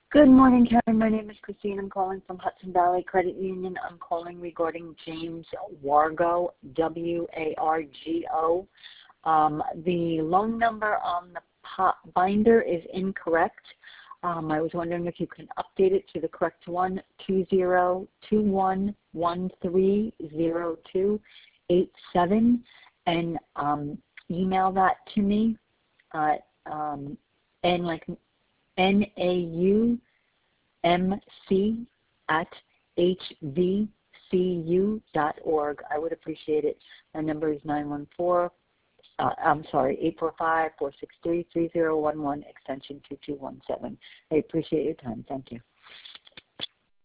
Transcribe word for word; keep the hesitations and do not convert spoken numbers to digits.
Good morning, Karen. My name is Christine. I'm calling from Hudson Valley Credit Union. I'm calling regarding James Wargo, W A R G O. Um, the loan number on the pot binder is incorrect. Um, I was wondering if you can update it to the correct one, two zero two one one three zero two eight seven, and um, email that to me at um, and like N A U M C at H V C U dot org. I would appreciate it. My number is nine one four, uh, I'm sorry, eight four five, four six three, three zero one one, extension two two one seven. I appreciate your time. Thank you.